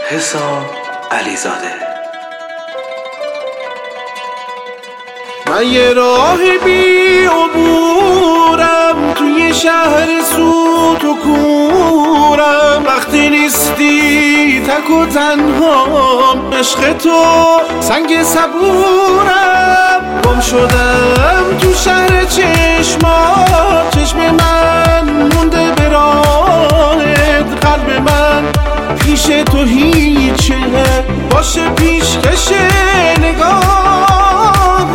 حسام علیزاده. من یه راه بی عبورم توی شهر سوت و کورم، وقتی نیستی تک و تنهام، عشق تو سنگ صبورم. گم شدم تو شهر چشمات، چشم من مونده به راهت، قلب من پیش تو هیچه، باشه پیشکش نگاه.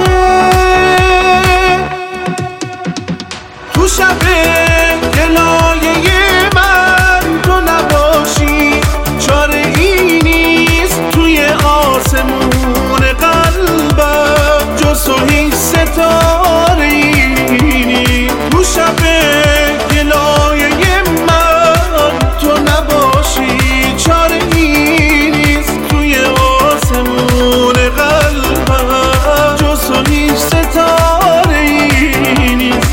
تو شب گلایه من تو نباشی، چاره ای نیست توی آسمون قلبم، جز تو هیچ ستاره ای نیست. تو شب گلایه من تو نباشی، چاره ای نیست توی آسمون قلبم، جز تو هیچ ستاره ای نیست.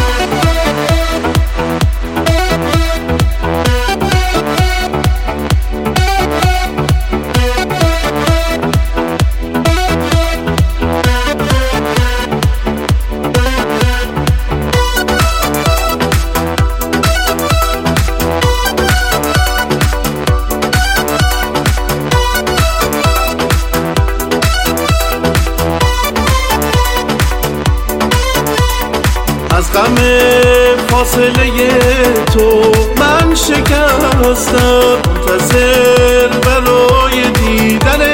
از غم فاصله تو من شکستم، منتظر برای دیدن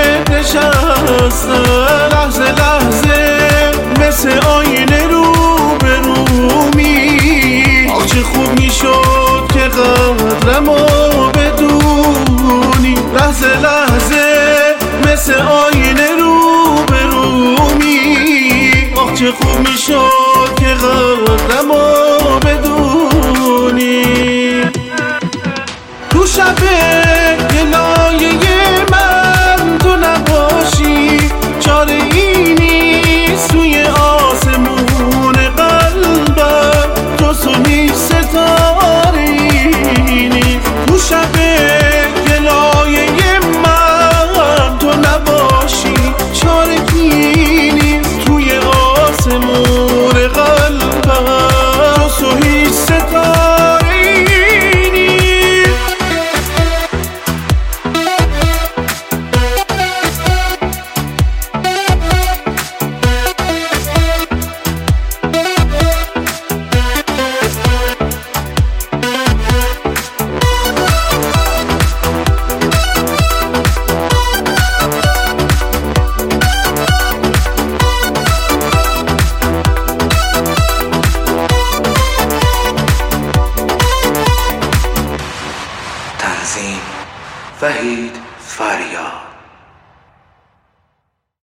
نشستم. لحظه لحظه مثل آینه رو به رومی، آخ چه خوب میشد که قدرمو بدونی. لحظه لحظه مثل آینه رو به رومی، آخ چه خوب میشد که قدرمو بدونی. تو شب گلایه من تو نباشی، چاره ای نیست توی آسمون قلبم، جز تو هیچ ستاره ای نیست. تو شب گلایه من تو نباشی، چاره ای نیست توی آسمون قلبم، جز تو هیچ ستاره ای نیست. تنظیم وحید فریاد.